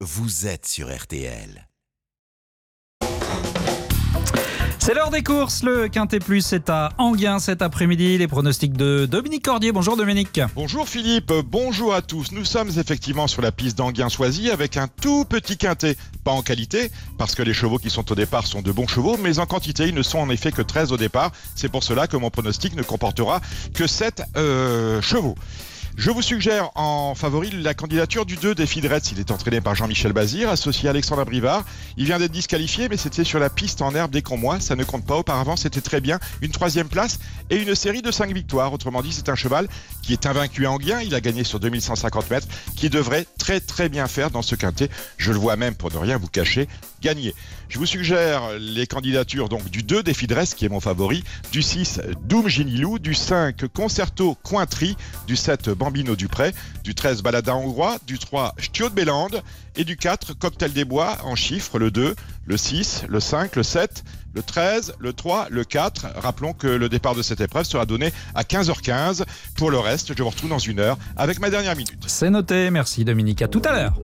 vous êtes sur RTL. C'est l'heure des courses, le Quintet Plus est à Enghien cet après-midi. Les pronostics de Dominique Cordier. Bonjour Dominique. Bonjour Philippe, bonjour à tous. Nous sommes effectivement sur la piste d'Enghien-Soisy avec un tout petit quintet. Pas en qualité, parce que les chevaux qui sont au départ sont de bons chevaux, mais en quantité, ils ne sont en effet que 13 au départ. C'est pour cela que mon pronostic ne comportera que 7 chevaux. Je vous suggère en favori la candidature du 2 Défi de Retz. Il est entraîné par Jean-Michel Bazir, associé à Alexandre Brivard. Il vient d'être disqualifié, mais c'était sur la piste en herbe des Conmois. Ça ne compte pas. Auparavant, c'était très bien. Une 3e place et une série de 5 victoires. Autrement dit, c'est un cheval qui est invaincu à Enghien. Il a gagné sur 2150 mètres, qui devrait très très bien faire dans ce quintet. Je le vois même, pour ne rien vous cacher, gagner. Je vous suggère les candidatures donc du 2 Défi de Retz, qui est mon favori, du 6 Doom Ginilou, du 5 Concerto Cointry, du 7 Bambino Dupré, du 13 Baladin Hongrois, du 3 Stio de Bélande et du 4 Cocktail des Bois en chiffres, le 2, le 6, le 5, le 7, le 13, le 3, le 4. Rappelons que le départ de cette épreuve sera donné à 15h15. Pour le reste, je vous retrouve dans une heure avec ma dernière minute. C'est noté, merci Dominique, à tout à l'heure.